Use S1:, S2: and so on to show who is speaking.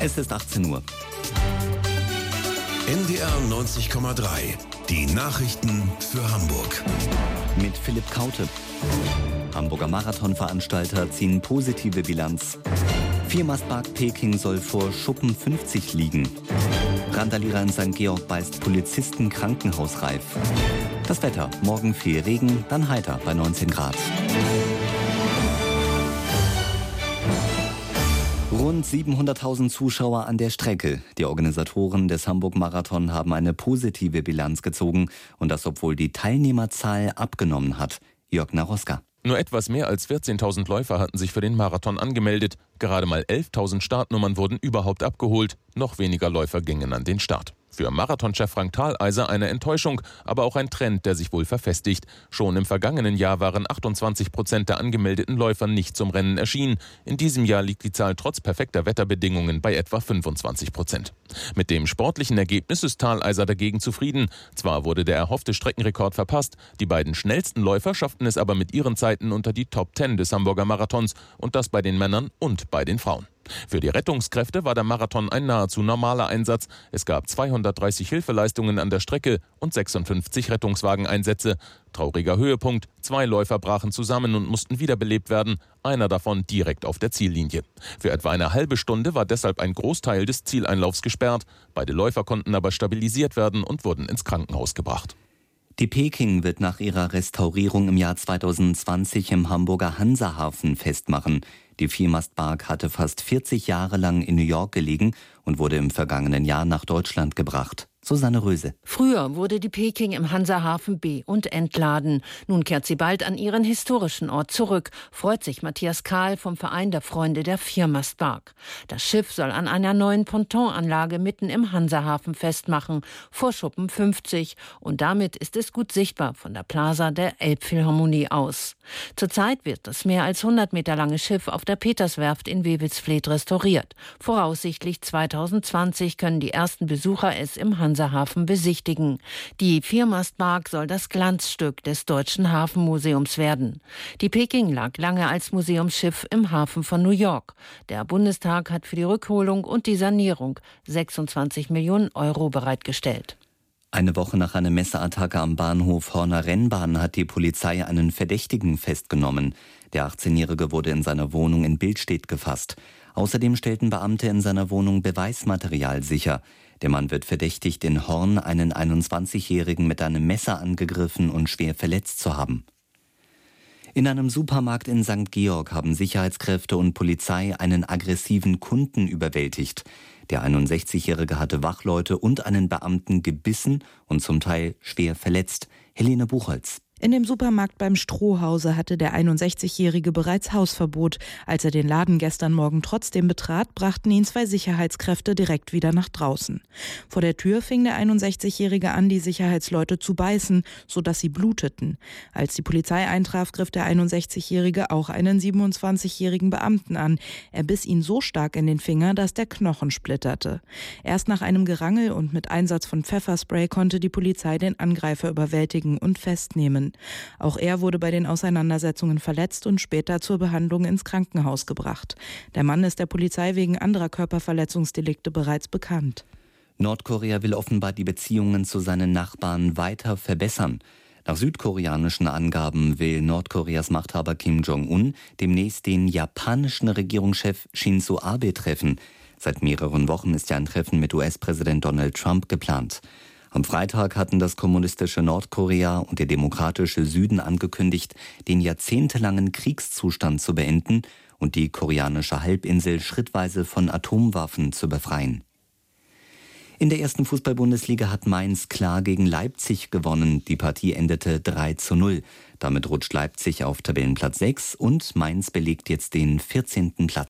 S1: Es ist 18 Uhr.
S2: NDR 90,3. Die Nachrichten für Hamburg.
S1: Mit Philipp Kaute. Hamburger Marathonveranstalter ziehen positive Bilanz. Viermastpark Peking soll vor Schuppen 50 liegen. Randalierer in St. Georg beißt Polizisten krankenhausreif. Das Wetter, morgen viel Regen, dann heiter bei 19 Grad. Rund 700.000 Zuschauer an der Strecke. Die Organisatoren des Hamburg-Marathon haben eine positive Bilanz gezogen. Und das, obwohl die Teilnehmerzahl abgenommen hat. Jörg Naroska.
S3: Nur etwas mehr als 14.000 Läufer hatten sich für den Marathon angemeldet. Gerade mal 11.000 Startnummern wurden überhaupt abgeholt. Noch weniger Läufer gingen an den Start. Für Marathonchef Frank Thaleiser eine Enttäuschung, aber auch ein Trend, der sich wohl verfestigt. Schon im vergangenen Jahr waren 28% der angemeldeten Läufer nicht zum Rennen erschienen. In diesem Jahr liegt die Zahl trotz perfekter Wetterbedingungen bei etwa 25%. Mit dem sportlichen Ergebnis ist Thaleiser dagegen zufrieden. Zwar wurde der erhoffte Streckenrekord verpasst, die beiden schnellsten Läufer schafften es aber mit ihren Zeiten unter die Top 10 des Hamburger Marathons und das bei den Männern und bei den Frauen. Für die Rettungskräfte war der Marathon ein nahezu normaler Einsatz. Es gab 230 Hilfeleistungen an der Strecke und 56 Rettungswageneinsätze. Trauriger Höhepunkt: 2 Läufer brachen zusammen und mussten wiederbelebt werden, einer davon direkt auf der Ziellinie. Für etwa eine halbe Stunde war deshalb ein Großteil des Zieleinlaufs gesperrt. Beide Läufer konnten aber stabilisiert werden und wurden ins Krankenhaus gebracht.
S1: Die Peking wird nach ihrer Restaurierung im Jahr 2020 im Hamburger Hansahafen festmachen. Die Viermastpark hatte fast 40 Jahre lang in New York gelegen und wurde im vergangenen Jahr nach Deutschland gebracht. Susanne Röse.
S4: Früher wurde die Peking im Hansahafen be- und entladen. Nun kehrt sie bald an ihren historischen Ort zurück, freut sich Matthias Kahl vom Verein der Freunde der Viermastpark. Das Schiff soll an einer neuen Pontonanlage mitten im Hansahafen festmachen, vor Schuppen 50. Und damit ist es gut sichtbar von der Plaza der Elbphilharmonie aus. Zurzeit wird das mehr als 100 Meter lange Schiff auf der Peterswerft in Wewelsfleth restauriert. Voraussichtlich 2020 können die ersten Besucher es im Hansahafen besichtigen. Die Viermastpark soll das Glanzstück des Deutschen Hafenmuseums werden. Die Peking lag lange als Museumsschiff im Hafen von New York. Der Bundestag hat für die Rückholung und die Sanierung 26 Millionen Euro bereitgestellt.
S1: Eine Woche nach einer Messerattacke am Bahnhof Horner Rennbahn hat die Polizei einen Verdächtigen festgenommen. Der 18-Jährige wurde in seiner Wohnung in Billstedt gefasst. Außerdem stellten Beamte in seiner Wohnung Beweismaterial sicher. Der Mann wird verdächtigt, in Horn einen 21-Jährigen mit einem Messer angegriffen und schwer verletzt zu haben. In einem Supermarkt in St. Georg haben Sicherheitskräfte und Polizei einen aggressiven Kunden überwältigt. Der 61-Jährige hatte Wachleute und einen Beamten gebissen und zum Teil schwer verletzt. Helene Buchholz.
S5: In dem Supermarkt beim Strohhause hatte der 61-Jährige bereits Hausverbot. Als er den Laden gestern Morgen trotzdem betrat, brachten ihn 2 Sicherheitskräfte direkt wieder nach draußen. Vor der Tür fing der 61-Jährige an, die Sicherheitsleute zu beißen, sodass sie bluteten. Als die Polizei eintraf, griff der 61-Jährige auch einen 27-jährigen Beamten an. Er biss ihn so stark in den Finger, dass der Knochen splitterte. Erst nach einem Gerangel und mit Einsatz von Pfefferspray konnte die Polizei den Angreifer überwältigen und festnehmen. Auch er wurde bei den Auseinandersetzungen verletzt und später zur Behandlung ins Krankenhaus gebracht. Der Mann ist der Polizei wegen anderer Körperverletzungsdelikte bereits bekannt.
S1: Nordkorea will offenbar die Beziehungen zu seinen Nachbarn weiter verbessern. Nach südkoreanischen Angaben will Nordkoreas Machthaber Kim Jong-un demnächst den japanischen Regierungschef Shinzo Abe treffen. Seit mehreren Wochen ist ja ein Treffen mit US-Präsident Donald Trump geplant. Am Freitag hatten das kommunistische Nordkorea und der demokratische Süden angekündigt, den jahrzehntelangen Kriegszustand zu beenden und die koreanische Halbinsel schrittweise von Atomwaffen zu befreien. In der ersten Fußball-Bundesliga hat Mainz klar gegen Leipzig gewonnen. Die Partie endete 3:0. Damit rutscht Leipzig auf Tabellenplatz 6 und Mainz belegt jetzt den 14. Platz.